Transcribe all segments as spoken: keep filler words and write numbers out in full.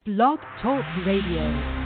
Blog Talk Radio.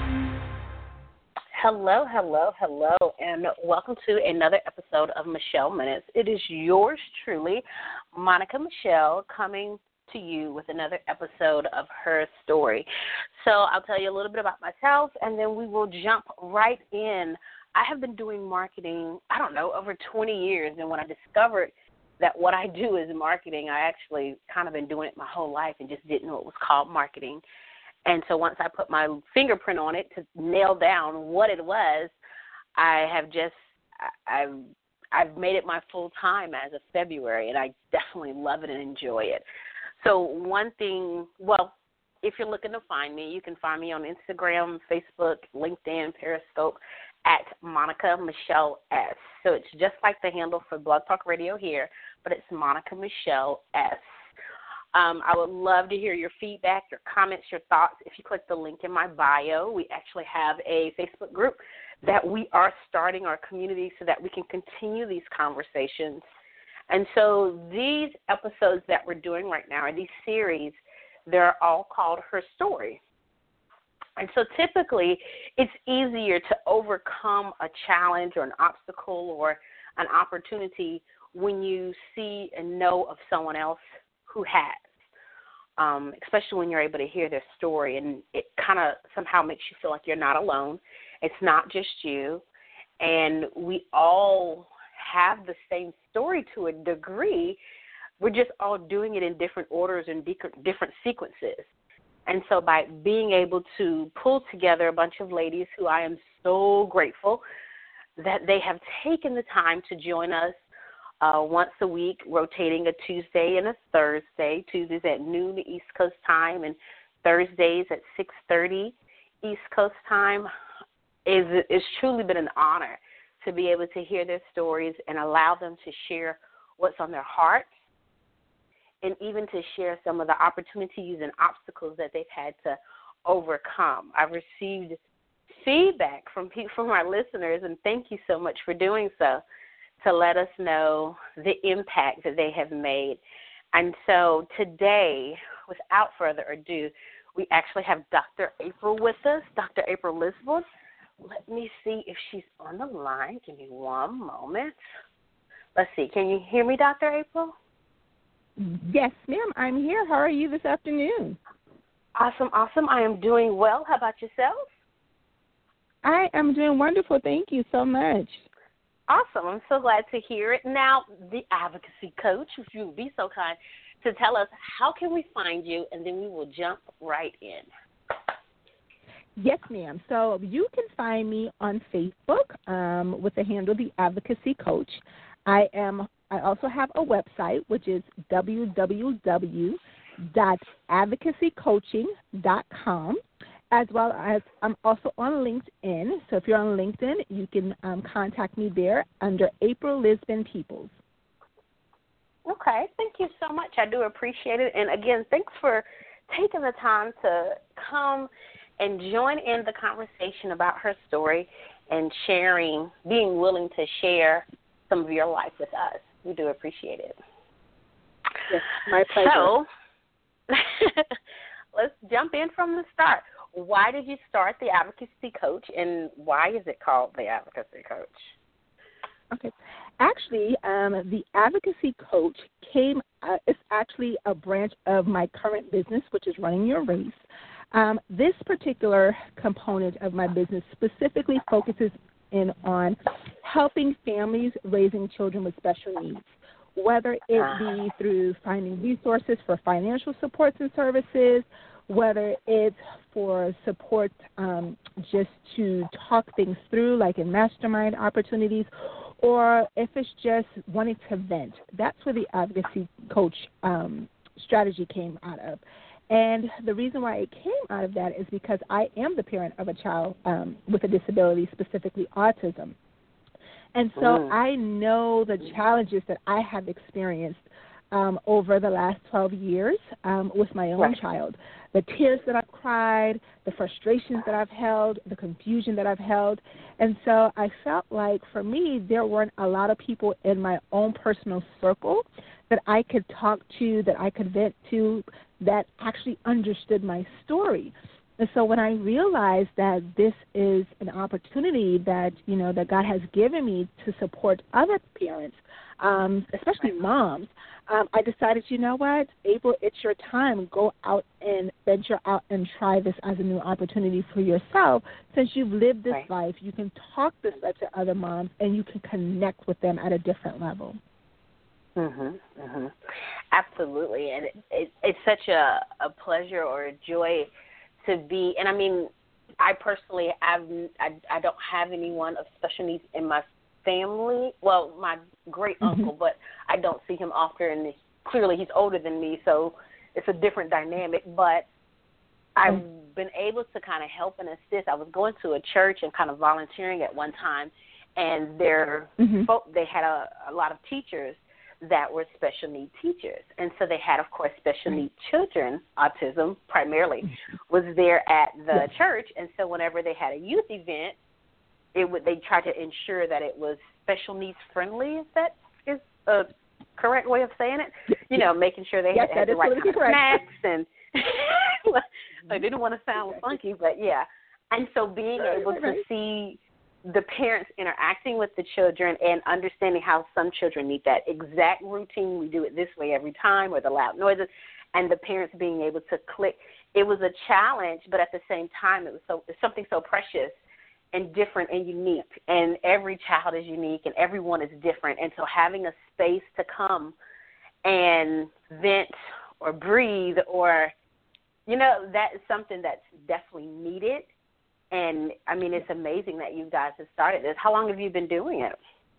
Hello, hello, hello, and welcome to another episode of Michelle Minutes. It is yours truly, Monica Michelle, coming to you with another episode of Her Story. So I'll tell you a little bit about myself, and then we will jump right in. I have been doing marketing, I don't know, over twenty years, and when I discovered that what I do is marketing, I actually kind of been doing it my whole life and just didn't know it was called marketing. And so once I put my fingerprint on it to nail down what it was, I have just, I've, I've made it my full time as of February, and I definitely love it and enjoy it. So one thing, well, if you're looking to find me, you can find me on Instagram, Facebook, LinkedIn, Periscope at Monica Michelle S. So it's just like the handle for Blog Talk Radio here, but it's Monica Michelle S. Um, I would love to hear your feedback, your comments, your thoughts. If you click the link in my bio, we actually have a Facebook group that we are starting our community so that we can continue these conversations. And so these episodes that we're doing right now, or these series, they're all called Her Story. And so typically it's easier to overcome a challenge or an obstacle or an opportunity when you see and know of someone else who has, um, especially when you're able to hear their story, and it kind of somehow makes you feel like you're not alone. It's not just you, and we all have the same story to a degree. We're just all doing it in different orders and different sequences. And so by being able to pull together a bunch of ladies who I am so grateful that they have taken the time to join us Uh, once a week, rotating a Tuesday and a Thursday. Tuesdays at noon East Coast time and Thursdays at six thirty East Coast time. Is It's truly been an honor to be able to hear their stories and allow them to share what's on their heart, and even to share some of the opportunities and obstacles that they've had to overcome. I've received feedback from people, from our listeners, and thank you so much for doing so, to let us know the impact that they have made. And so today, without further ado, we actually have Doctor April with us, Doctor April Lisbon. Let me see if she's on the line. Give me one moment. Let's see. Can you hear me, Doctor April? Yes, ma'am. I'm here. How are you this afternoon? Awesome, awesome. I am doing well. How about yourself? I am doing wonderful. Thank you so much. Awesome. I'm so glad to hear it. Now, the advocacy coach, if you would be so kind to tell us, how can we find you, and then we will jump right in. Yes, ma'am. So you can find me on Facebook um, with the handle The Advocacy Coach. I am. I also have a website, which is w w w dot advocacy coaching dot com. As well as I'm also on LinkedIn. So if you're on LinkedIn, you can um, contact me there under April Lisbon Peoples. Okay. Thank you so much. I do appreciate it. And, again, thanks for taking the time to come and join in the conversation about her story and sharing, being willing to share some of your life with us. We do appreciate it. Yes, my pleasure. So let's jump in from the start. Why did you start the Advocacy Coach, and why is it called the Advocacy Coach? Okay. Actually, um, the Advocacy Coach came, uh, it's actually a branch of my current business, which is Running Your Race. Um, this particular component of my business specifically focuses in on helping families raising children with special needs, whether it be through finding resources for financial supports and services, whether it's for support um, just to talk things through, like in mastermind opportunities, or if it's just wanting to vent. That's where the Advocacy Coach um, strategy came out of. And the reason why it came out of that is because I am the parent of a child um, with a disability, specifically autism. And so mm. I know the challenges that I have experienced um, over the last twelve years um, with my own right. child. The tears that I've cried, the frustrations that I've held, the confusion that I've held. And so I felt like for me, there weren't a lot of people in my own personal circle that I could talk to, that I could vent to, that actually understood my story. And so when I realized that this is an opportunity that, you know, that God has given me to support other parents, um, especially moms, um, I decided, you know what, April, it's your time. Go out and venture out and try this as a new opportunity for yourself. Since you've lived this right. life, you can talk this life to other moms and you can connect with them at a different level. Mhm, mhm. Absolutely, and it, it, it's such a, a pleasure or a joy to be. And I mean, I personally, I've, I, I don't have anyone of special needs in my family. Well, my great uncle, mm-hmm. but I don't see him often. And clearly, he's older than me, so it's a different dynamic. But I've mm-hmm. been able to kind of help and assist. I was going to a church and kind of volunteering at one time, and their mm-hmm. folk, they had a, a lot of teachers that were special need teachers. And so they had, of course, special need children, autism primarily, was there at the yes. church. And so whenever they had a youth event, it would they tried to ensure that it was special needs friendly, if that is a correct way of saying it. You know, making sure they yes, had, had the right kind of snacks. And I didn't want to sound funky, but yeah. And so being able to see the parents interacting with the children and understanding how some children need that exact routine, we do it this way every time, or the loud noises, and the parents being able to click. It was a challenge, but at the same time, it was so it's something so precious and different and unique. And every child is unique, and everyone is different. And so having a space to come and vent or breathe, or you know, that is something that's definitely needed. And, I mean, it's amazing that you guys have started this. How long have you been doing it?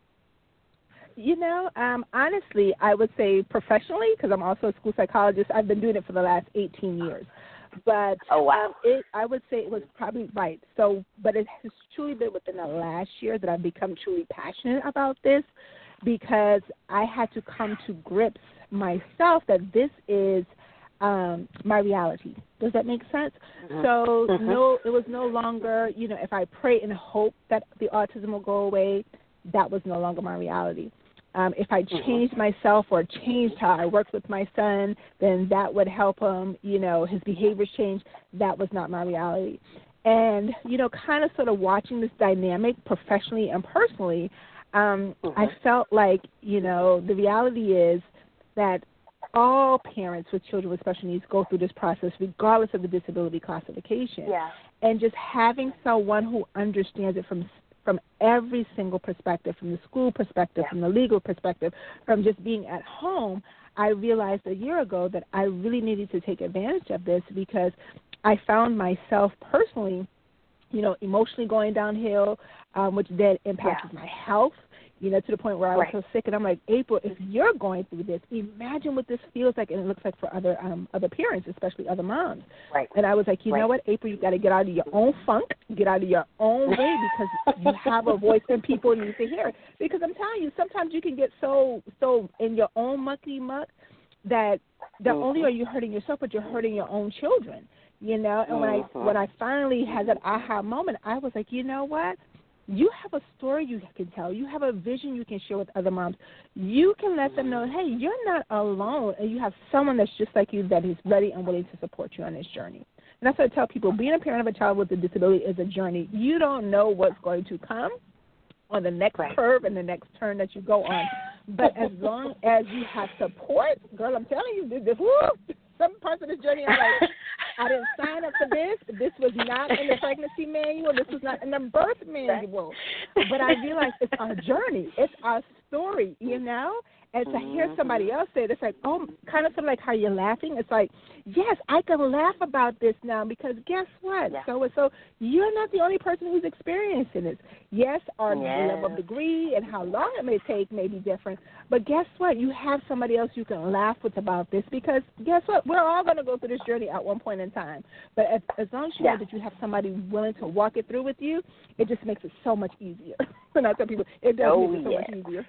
You know, um, honestly, I would say professionally, because I'm also a school psychologist, I've been doing it for the last eighteen years. But oh, wow. um, it, I would say it was probably right. So, but it has truly been within the last year that I've become truly passionate about this, because I had to come to grips myself that this is um, my reality. Does that make sense? Mm-hmm. So mm-hmm. no, it was no longer, you know, if I pray and hope that the autism will go away, that was no longer my reality. Um, if I changed mm-hmm. myself or changed how I worked with my son, then that would help him, you know, his behaviors change. That was not my reality. And, you know, kind of sort of watching this dynamic professionally and personally, um, mm-hmm. I felt like, you know, the reality is that all parents with children with special needs go through this process regardless of the disability classification. Yeah. And just having someone who understands it from from every single perspective, from the school perspective, yeah. from the legal perspective, from just being at home, I realized a year ago that I really needed to take advantage of this, because I found myself personally, you know, emotionally going downhill, um, which then impacted yeah. my health. You know, to the point where I was right. so sick, and I'm like, April, if you're going through this, imagine what this feels like, and it looks like for other um, other parents, especially other moms. Right. And I was like, you right. know what, April, you got to get out of your own funk, get out of your own way, because you have a voice and people need to hear it. Because I'm telling you, sometimes you can get so so in your own mucky muck that not mm-hmm. only are you hurting yourself, but you're hurting your own children. You know, and when mm-hmm. I when I finally had that aha moment, I was like, you know what? You have a story you can tell. You have a vision you can share with other moms. You can let them know, hey, you're not alone, and you have someone that's just like you that is ready and willing to support you on this journey. And that's what I tell people. Being a parent of a child with a disability is a journey. You don't know what's going to come on the next right. curve and the next turn that you go on. But as long as you have support, girl, I'm telling you, this, whoo, some parts of this journey, I'm like, I didn't sign up for this. This was not in the pregnancy manual. This was not in the birth manual. But I realized it's our journey. It's our story, you know? And to hear somebody else say it, it's like, oh, kind of sort of like how you're laughing. It's like, yes, I can laugh about this now, because guess what? Yeah. So so you're not the only person who's experiencing this. Yes, our yeah. level of degree and how long it may take may be different, but guess what? You have somebody else you can laugh with about this, because guess what? We're all going to go through this journey at one point in time. But as, as long as you yeah. know that you have somebody willing to walk it through with you, it just makes it so much easier. And I tell people, it does oh, make it so yeah. much easier.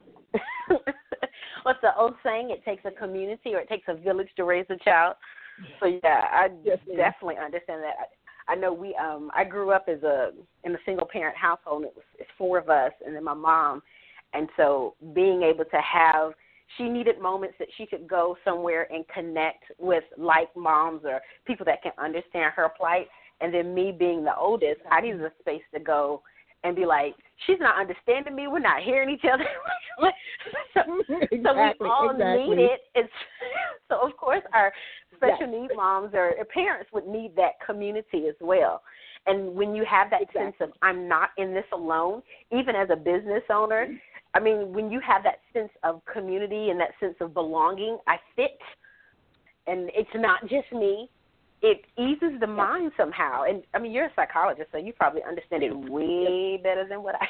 What's the old saying? It takes a community, or it takes a village to raise a child. So yeah, I yes, definitely understand that. I, I know we. Um, I grew up as a in a single parent household. And it was it's four of us, and then my mom. And so being able to have she needed moments that she could go somewhere and connect with like moms or people that can understand her plight. And then me being the oldest, I needed a space to go and be like, she's not understanding me. We're not hearing each other. so, exactly, so we all exactly. need it. It's, so, of course, our special yes. need moms or parents would need that community as well. And when you have that exactly. sense of I'm not in this alone, even as a business owner, I mean, when you have that sense of community and that sense of belonging, I fit, and it's not just me. It eases the mind somehow. And, I mean, you're a psychologist, so you probably understand it way better than what I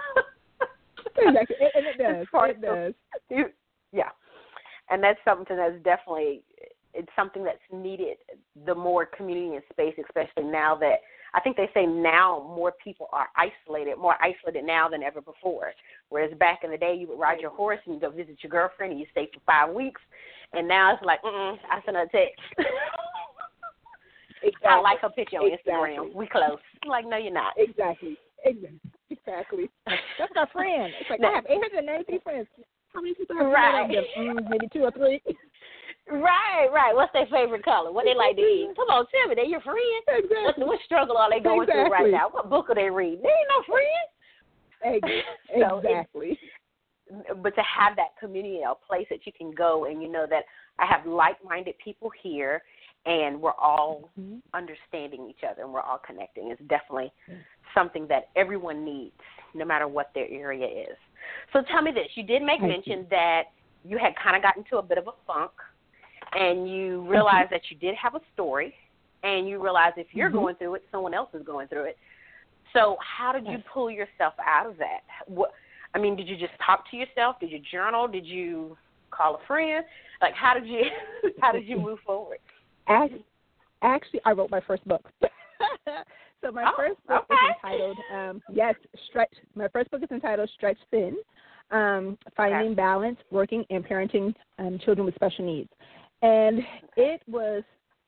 do. Exactly, and it does. It does. You, yeah, and that's something that's definitely, it's something that's needed, the more community and space, especially now that, I think they say now more people are isolated, more isolated now than ever before. Whereas back in the day, you would ride your horse and you go visit your girlfriend and you stay for five weeks. And now it's like, mm-mm, I sent her a text. Exactly. I like her picture on exactly. Instagram. We close. I'm like, no, you're not. Exactly. Exactly. Exactly. That's my friend. It's like, no. I have eight hundred ninety-three friends. How many people have right. you mm, maybe two or three. Right, right. What's their favorite color? What they like to eat? Come on, tell me. They're your friend. Exactly. What, what struggle are they going exactly. through right now? What book are they reading? They ain't no friends. Exactly. So it, but to have that community, a place that you can go and you know that I have like-minded people here and we're all mm-hmm. understanding each other and we're all connecting is definitely mm-hmm. something that everyone needs, no matter what their area is. So tell me this. You did make Thank mention you. that you had kind of gotten into a bit of a funk and you realized that you did have a story and you realized if you're mm-hmm. going through it, someone else is going through it. So how did you pull yourself out of that? What, I mean, did you just talk to yourself? Did you journal? Did you call a friend? Like, how did you how did you move forward? Actually, I wrote my first book. So my oh, first book okay. is entitled, um, yes, Stretch. My first book is entitled Stretch Thin, um, Finding okay. Balance, Working and Parenting um, Children with Special Needs. And it was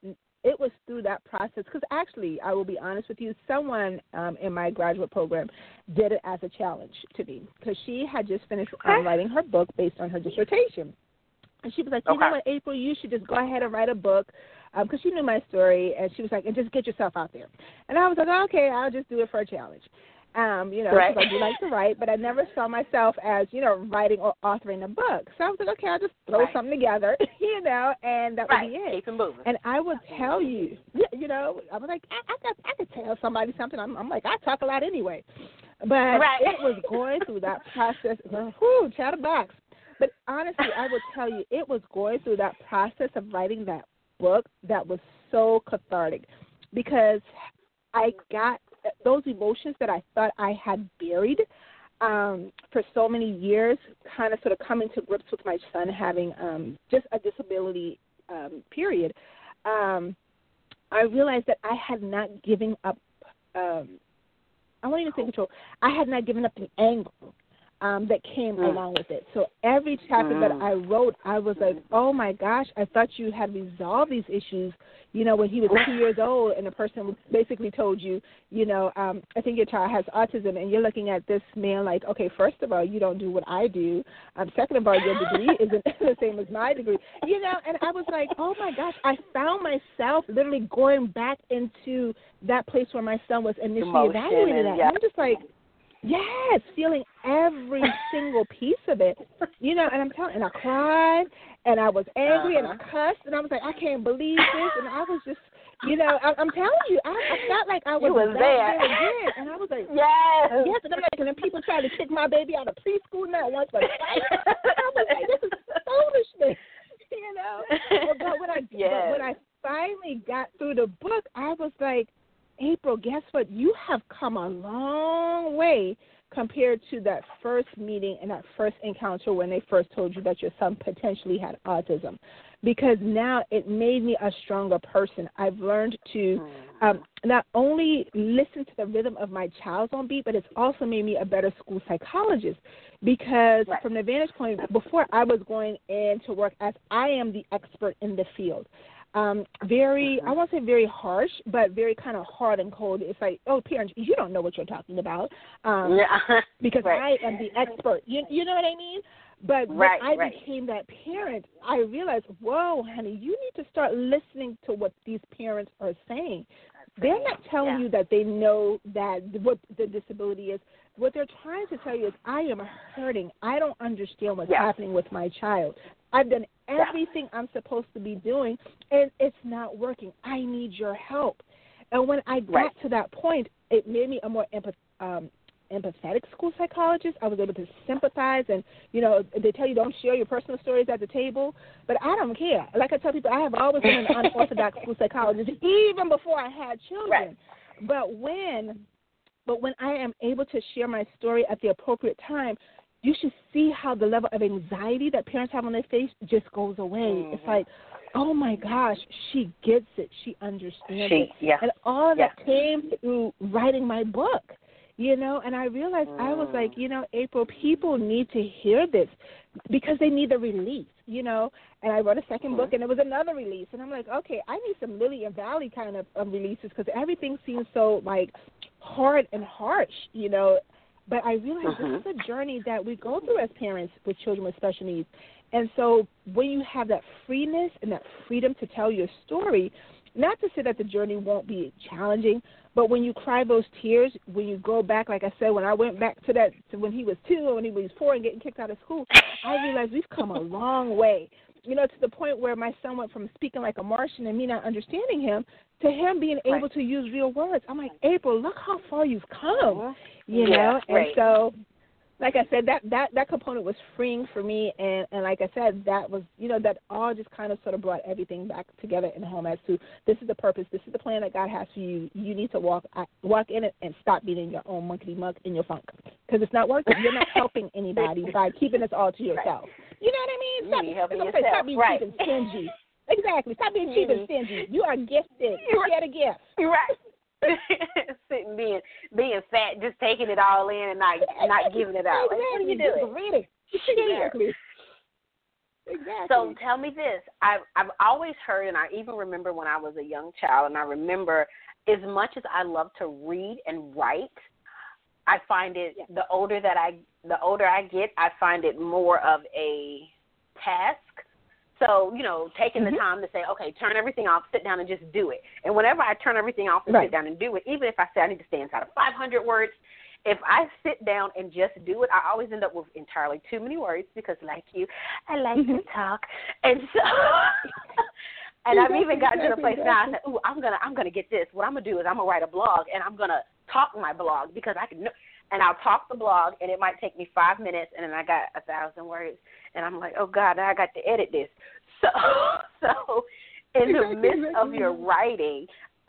it was through that process, because actually, I will be honest with you, someone um, in my graduate program did it as a challenge to me, because she had just finished okay. um, writing her book based on her dissertation. And she was like, you okay. know what, April, you should just go ahead and write a book, because um, she knew my story, and she was like, and just get yourself out there. And I was like, okay, I'll just do it for a challenge. Um, you know, right. because I do like to write, but I never saw myself as, you know, writing or authoring a book. So I was like, okay, I'll just throw right. something together, you know, and that right. would be it. Keep it moving. And I would tell you, you know, I was like, I, I, could, I could tell somebody something. I'm, I'm like, I talk a lot anyway. But right. it was going through that process. Whoo, chatterbox. But honestly, I would tell you, it was going through that process of writing that book that was so cathartic, because I got those emotions that I thought I had buried um, for so many years, kind of sort of coming to grips with my son having um, just a disability, um, period. Um, I realized that I had not given up, um, I won't even say control, I had not given up the anger Um, that came mm. along with it. So every chapter mm. that I wrote, I was like, oh, my gosh, I thought you had resolved these issues, you know, when he was two years old and the person basically told you, you know, um, I think your child has autism, and you're looking at this man like, okay, first of all, you don't do what I do. Um, second of all, your degree isn't the same as my degree. You know, and I was like, oh, my gosh, I found myself literally going back into that place where my son was initially Emotion evaluated and, at. yeah. And I'm just like, yes, feeling every single piece of it, you know, and I'm telling, and I cried, and I was angry, uh-huh. and I cussed, and I was like, I can't believe this, and I was just, you know, I, I'm telling you, I, I felt like I was, was back there. there again, and I was like, yes, yes, and I'm like, and then people tried to kick my baby out of preschool not once, but twice. I was like, this is foolishness, you know. But, but when I, yes. but when I finally got through the book, I was like, April, guess what? You have come a long way compared to that first meeting and that first encounter when they first told you that your son potentially had autism, because now it made me a stronger person. I've learned to um, not only listen to the rhythm of my child's own beat, but it's also made me a better school psychologist, because right. from the vantage point, before I was going in to work as I am the expert in the field. Um, very, I won't say very harsh, but very kind of hard and cold. It's like, oh, parents, you don't know what you're talking about, um, yeah. because right. I am the expert. You, you know what I mean? But right, when I right. became that parent, I realized, whoa, honey, you need to start listening to what these parents are saying. They're not telling yeah. you that they know that what the disability is. What they're trying to tell you is, I am hurting. I don't understand what's yeah. happening with my child. I've done everything yeah. I'm supposed to be doing, and it's not working. I need your help. And when I got right. to that point, it made me a more empath- um, empathetic school psychologist. I was able to sympathize, and, you know, they tell you don't share your personal stories at the table, but I don't care. Like I tell people, I have always been an unorthodox school psychologist, even before I had children. Right. But when, but when I am able to share my story at the appropriate time, you should see how the level of anxiety that parents have on their face just goes away. Mm-hmm. It's like, oh, my gosh, she gets it. She understands she, it. Yeah. And all of yeah. that came through writing my book. You know, and I realized mm. I was like, you know, April, people need to hear this because they need the release, you know. And I wrote a second mm. book, and it was another release. And I'm like, okay, I need some Lily and Valley kind of, of releases because everything seems so, like, hard and harsh, you know. But I realized mm-hmm. this is a journey that we go through as parents with children with special needs. And so when you have that freeness and that freedom to tell your story, not to say that the journey won't be challenging, but when you cry those tears, when you go back, like I said, when I went back to that, to when he was two or when he was four and getting kicked out of school, I realized we've come a long way, you know, to the point where my son went from speaking like a Martian and me not understanding him to him being able right. to use real words. I'm like, April, look how far you've come, you yeah, know, and right. so like I said, that, that, that component was freeing for me, and, and like I said, that was, you know, that all just kind of sort of brought everything back together in home as to this is the purpose, this is the plan that God has for you. You need to walk walk in it and stop being in your own monkey muck in your funk because it's not working. You're not helping anybody by keeping this all to yourself. Right. You know what I mean? Stop, you helping yourself. Say, Stop being right. cheap and stingy. Exactly. Stop being cheap and stingy. You are gifted. Share the gift. You're right. Sitting being being fat, just taking it all in and not not giving it out. Like, what are you doing? Really? Exactly. Exactly. So tell me this. I've I've always heard, and I even remember when I was a young child, and I remember as much as I love to read and write, I find it yeah. the older that I the older I get, I find it more of a task. So, you know, taking mm-hmm. the time to say, okay, turn everything off, sit down and just do it. And whenever I turn everything off and right. sit down and do it, even if I say I need to stay inside of five hundred words, if I sit down and just do it, I always end up with entirely too many words because, like you, I like mm-hmm. to talk. And so, and I've even gotten to the place now, I said, ooh, I'm going to I'm gonna get this. What I'm going to do is I'm going to write a blog, and I'm going to talk my blog because I can – and I'll talk the blog, and it might take me five minutes, and then I got a thousand words. And I'm like, oh, God, now I got to edit this. So, so in the midst of your writing,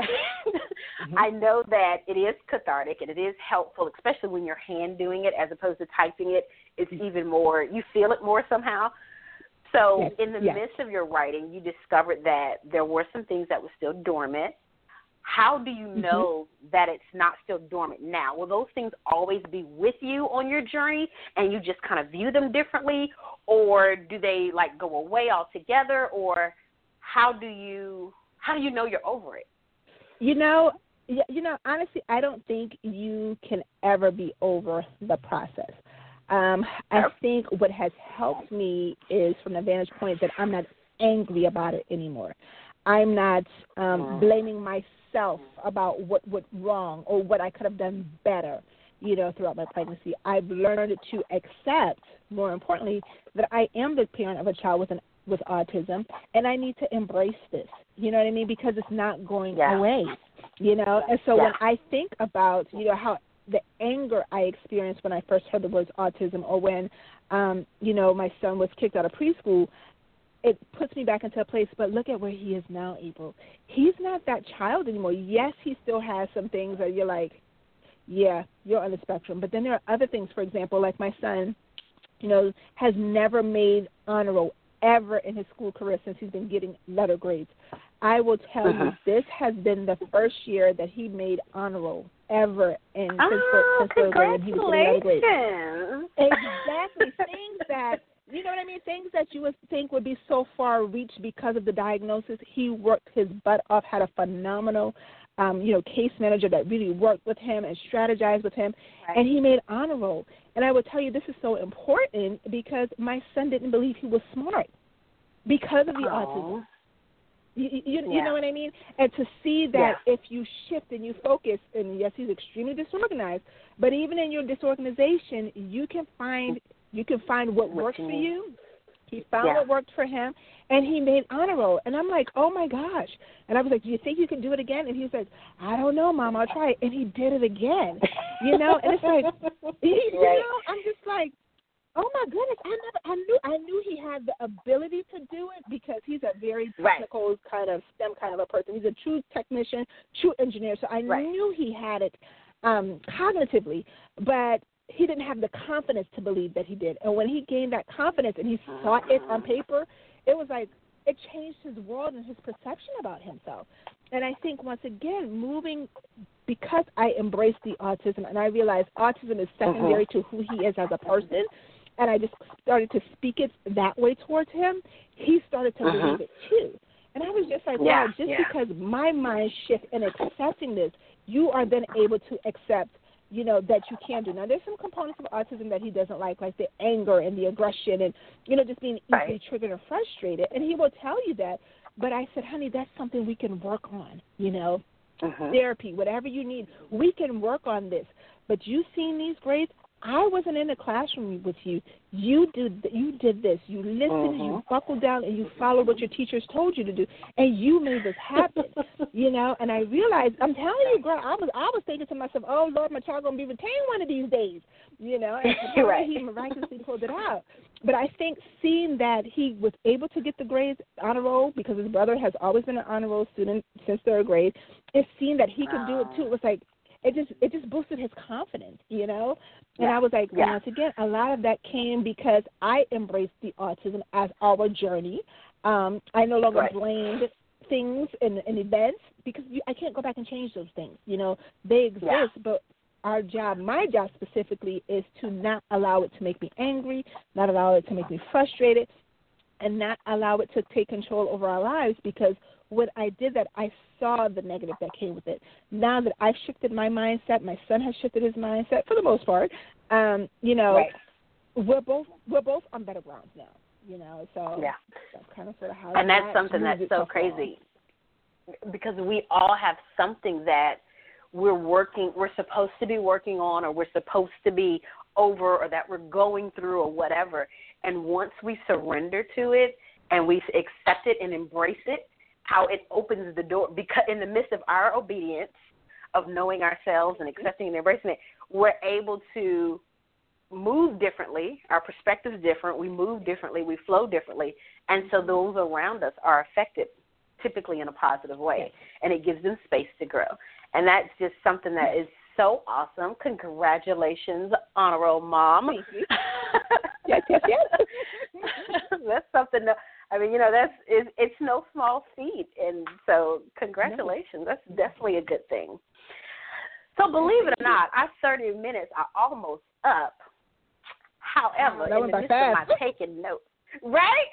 mm-hmm. I know that it is cathartic and it is helpful, especially when you're hand doing it as opposed to typing it. It's even more, you feel it more somehow. So yes. in the yes. midst of your writing, you discovered that there were some things that were still dormant. How do you know mm-hmm. that it's not still dormant now? Will those things always be with you on your journey and you just kind of view them differently, or do they like go away altogether, or how do you how do you know you're over it? You know, you know, honestly, I don't think you can ever be over the process. Um, I think what has helped me is from the vantage point that I'm not angry about it anymore. I'm not um, blaming myself about what went wrong or what I could have done better, you know, throughout my pregnancy. I've learned to accept, more importantly, that I am the parent of a child with an with autism, and I need to embrace this, you know what I mean, because it's not going yeah. away, you know. And so yeah. when I think about, you know, how the anger I experienced when I first heard the words autism, or when, um, you know, my son was kicked out of preschool, it puts me back into a place, but look at where he is now, April. He's not that child anymore. Yes, he still has some things that you're like, yeah, you're on the spectrum. But then there are other things, for example, like my son, you know, has never made honor roll ever in his school career since he's been getting letter grades. I will tell uh-huh. you, this has been the first year that he made honor roll ever in oh, since third grade. He was getting letter grades. Exactly. Things that, you know what I mean? Things that you would think would be so far reached because of the diagnosis. He worked his butt off, had a phenomenal um, you know, case manager that really worked with him and strategized with him, right. and he made honor roll. And I would tell you this is so important because my son didn't believe he was smart because of the Aww. autism. You, you, yeah. you know what I mean? And to see that yeah. if you shift and you focus, and yes, he's extremely disorganized, but even in your disorganization, you can find you can find what, what works for you. He found yeah. what worked for him, and he made honor roll. And I'm like, oh, my gosh. And I was like, do you think you can do it again? And he was like, I don't know, Mom, I'll try it. And he did it again, you know. And it's like, you right. know, I'm just like, oh, my goodness. I never, I knew I knew he had the ability to do it because he's a very technical right. kind of STEM kind of a person. He's a true technician, true engineer. So I right. knew he had it um, cognitively, but he didn't have the confidence to believe that he did. And when he gained that confidence and he saw it on paper, it was like it changed his world and his perception about himself. And I think, once again, moving, because I embraced the autism and I realized autism is secondary uh-huh. to who he is as a person, and I just started to speak it that way towards him, he started to uh-huh. believe it too. And I was just like, yeah, wow, just yeah. because my mind shift in accepting this, you are then able to accept, you know, that you can do. Now, there's some components of autism that he doesn't like, like the anger and the aggression and, you know, just being easily right. triggered or frustrated. And he will tell you that. But I said, honey, that's something we can work on, you know, uh-huh. therapy, whatever you need. We can work on this. But you seen these grades? I wasn't in the classroom with you. You did you did this. You listened, uh-huh. you buckled down, and you followed what your teachers told you to do, and you made this happen, you know. And I realized, I'm telling you, girl, I was I was thinking to myself, oh, Lord, my child going to be retained one of these days, you know. And right. he miraculously pulled it out. But I think seeing that he was able to get the grades honor roll, because his brother has always been an honor roll student since third grade, and seeing that he could do it too, it was like, It just it just boosted his confidence, you know? And yeah. I was like, yeah. once again, a lot of that came because I embraced the autism as our journey. Um, I no longer right. blamed things and, and events because you, I can't go back and change those things. You know, they exist, yeah. but our job, my job specifically, is to not allow it to make me angry, not allow it to make me frustrated, and not allow it to take control over our lives, because when I did that, I saw the negative that came with it. Now that I've shifted my mindset, my son has shifted his mindset for the most part. Um, you know, right. we're both we're both on better grounds now. You know, so yeah. that's kind of sort of how. And that's that something that's so crazy, along. Because we all have something that we're working, we're supposed to be working on, or we're supposed to be over, or that we're going through, or whatever. And once we surrender to it and we accept it and embrace it, how it opens the door, because in the midst of our obedience, of knowing ourselves and accepting and embracing it, we're able to move differently. Our perspective is different. We move differently. We flow differently. And so those around us are affected, typically in a positive way, and it gives them space to grow. And that's just something that is so awesome. Congratulations, Honor Roll Mom. Thank you. yes, yes, yes. That's something that, I mean, you know, that's it's, it's no small feat, and so congratulations. That's definitely a good thing. So believe it or not, our thirty minutes are almost up. However, oh, in the midst of my taking notes, right?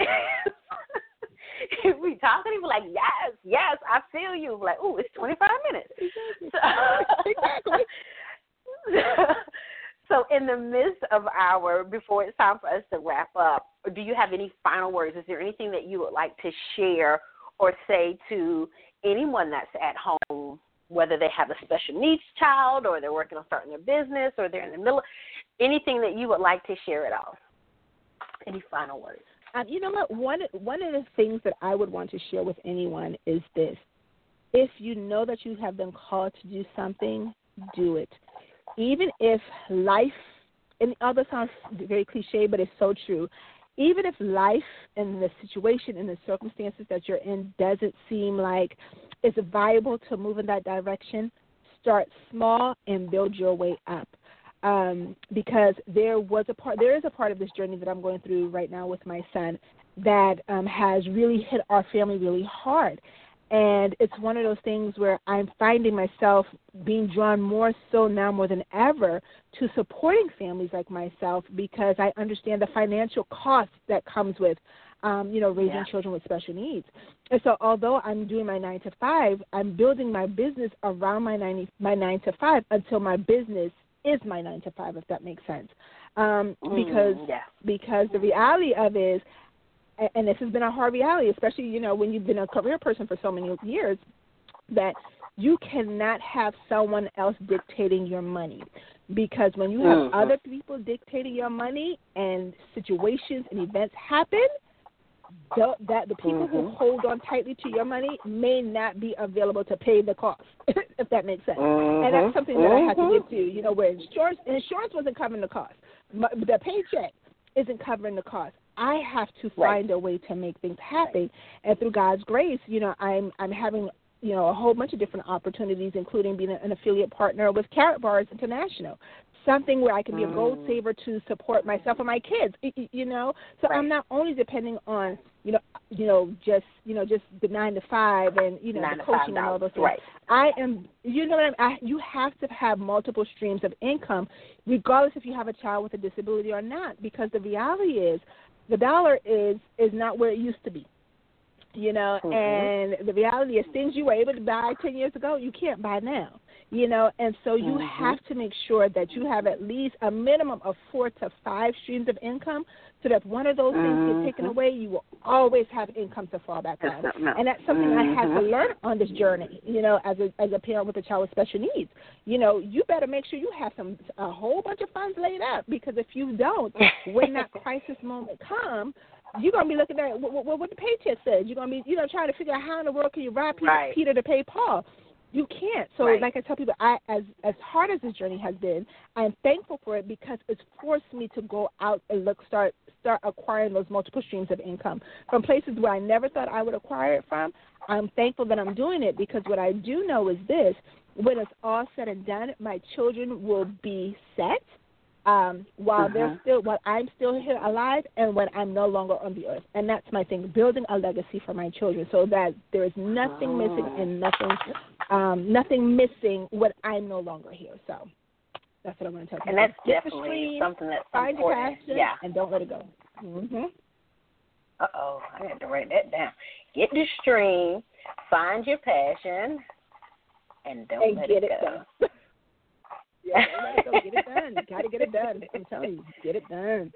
we talking, we like, yes, yes, I feel you. Like, ooh, it's twenty-five minutes. Exactly. So, so in the midst of our, before it's time for us to wrap up, do you have any final words? Is there anything that you would like to share or say to anyone that's at home, whether they have a special needs child or they're working on starting their business or they're in the middle, anything that you would like to share at all? Any final words? Um, you know what? One, one of the things that I would want to share with anyone is this. If you know that you have been called to do something, do it. Even if life, and the other sounds very cliche, but it's so true. Even if life and the situation and the circumstances that you're in doesn't seem like it's viable to move in that direction, start small and build your way up. Um, because there was a part, there is a part of this journey that I'm going through right now with my son that um, has really hit our family really hard. And it's one of those things where I'm finding myself being drawn more so now more than ever to supporting families like myself because I understand the financial cost that comes with, um, you know, raising yeah. children with special needs. And so although I'm doing my nine to five, I'm building my business around my, nine, my nine to five until my business is my nine to five, if that makes sense. Um, because, mm, yeah. because the reality of it is, and this has been a hard reality, especially, you know, when you've been a career person for so many years, that you cannot have someone else dictating your money. Because when you have mm-hmm. other people dictating your money and situations and events happen, the, that the people mm-hmm. who hold on tightly to your money may not be available to pay the cost, if that makes sense. Mm-hmm. And that's something that mm-hmm. I had to get to, you know, where insurance, insurance wasn't covering the cost. The paycheck isn't covering the cost. I have to find right. a way to make things happen, and through God's grace, you know, I'm I'm having you know a whole bunch of different opportunities, including being an affiliate partner with Carrot Bars International, something where I can be a gold mm. saver to support myself and my kids, you know. So right. I'm not only depending on you know you know just you know just the nine to five and you know nine the coaching and all those things. Right. I am you know what I mean. I, you have to have multiple streams of income, regardless if you have a child with a disability or not, because the reality is, the dollar is, is not where it used to be, you know, mm-hmm. and the reality is things you were able to buy ten years ago, you can't buy now, you know, and so you mm-hmm. have to make sure that you have at least a minimum of four to five streams of income so that if one of those mm-hmm. things get taken away, you will always have income to fall back on. No. And that's something mm-hmm. I had to learn on this journey, you know, as a, as a parent with a child with special needs. You know, you better make sure you have some a whole bunch of funds laid up, because if you don't, when that crisis moment comes, you're going to be looking at what, what, what the paycheck says. You're going to be, you know, trying to figure out how in the world can you rob Peter, right. Peter to pay Paul. You can't. So right. like I tell people, I as as hard as this journey has been, I'm thankful for it because it's forced me to go out and look, start start acquiring those multiple streams of income from places where I never thought I would acquire it from. I'm thankful that I'm doing it, because what I do know is this: when it's all said and done, my children will be set. Um, while uh-huh. they're still, while I'm still here alive, and when I'm no longer on the earth, and that's my thing: building a legacy for my children, so that there is nothing oh. missing and nothing, um, nothing missing when I'm no longer here. So that's what I want to tell you. And that's Get definitely stream, something that's find important. Your passion, yeah, and don't let it go. Mm-hmm. Uh oh, I had to write that down. Get the stream, find your passion, and don't and let get it, it go. done. Yeah, let it go. Get it done. You got to get it done. I'm telling you, get it done.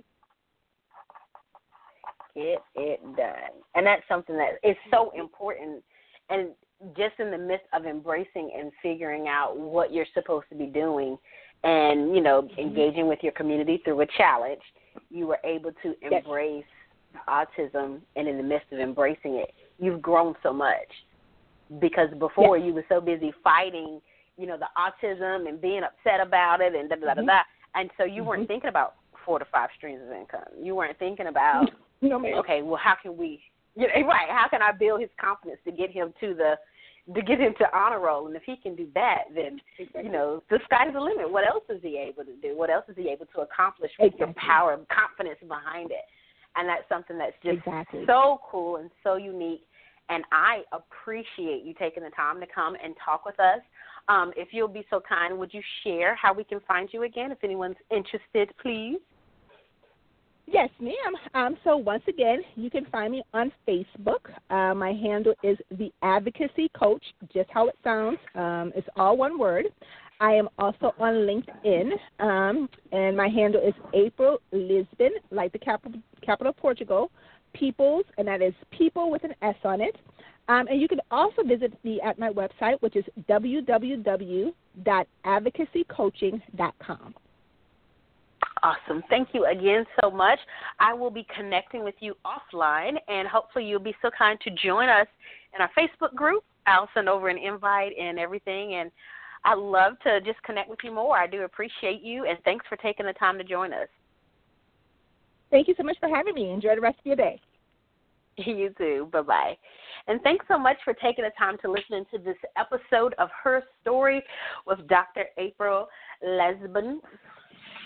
Get it done. And that's something that is so important. And just in the midst of embracing and figuring out what you're supposed to be doing and, you know, engaging with your community through a challenge, you were able to embrace yes. autism. And in the midst of embracing it, you've grown so much. Because before yes. you were so busy fighting, you know, the autism and being upset about it and da da da da. And so you mm-hmm. weren't thinking about four to five streams of income. You weren't thinking about, no, okay, well, how can we, you know, right, how can I build his confidence to get him to the, to get him to honor roll? And if he can do that, then, you know, the sky's the limit. What else is he able to do? What else is he able to accomplish with exactly. your power and confidence behind it? And that's something that's just exactly. so cool and so unique. And I appreciate you taking the time to come and talk with us. Um, if you'll be so kind, would you share how we can find you again if anyone's interested, please? Yes, ma'am. Um, so once again, you can find me on Facebook. Uh, my handle is The Advocacy Coach, just how it sounds. Um, it's all one word. I am also on LinkedIn, um, and my handle is April Lisbon, like the capital, capital of Portugal, Peoples, and that is people with an S on it. Um, and you can also visit me at my website, which is w w w dot advocacy coaching dot com. Awesome. Thank you again so much. I will be connecting with you offline, and hopefully you'll be so kind to join us in our Facebook group. I'll send over an invite and everything, and I'd love to just connect with you more. I do appreciate you, and thanks for taking the time to join us. Thank you so much for having me. Enjoy the rest of your day. You too. Bye-bye. And thanks so much for taking the time to listen to this episode of Her Story with Doctor April Lisbon.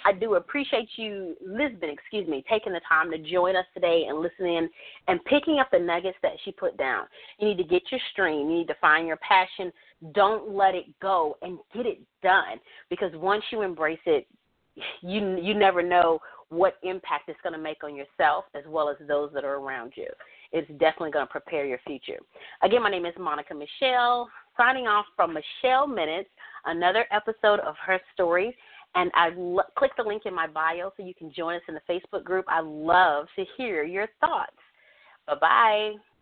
I do appreciate you, Lisbon, excuse me, taking the time to join us today and listening and picking up the nuggets that she put down. You need to get your stream. You need to find your passion. Don't let it go and get it done, because once you embrace it, you you never know what impact it's going to make on yourself as well as those that are around you. It's definitely going to prepare your future. Again, my name is Monica Michelle, signing off from Michelle Minutes, another episode of Her Story. And I l- click the link in my bio so you can join us in the Facebook group. I love to hear your thoughts. Bye-bye.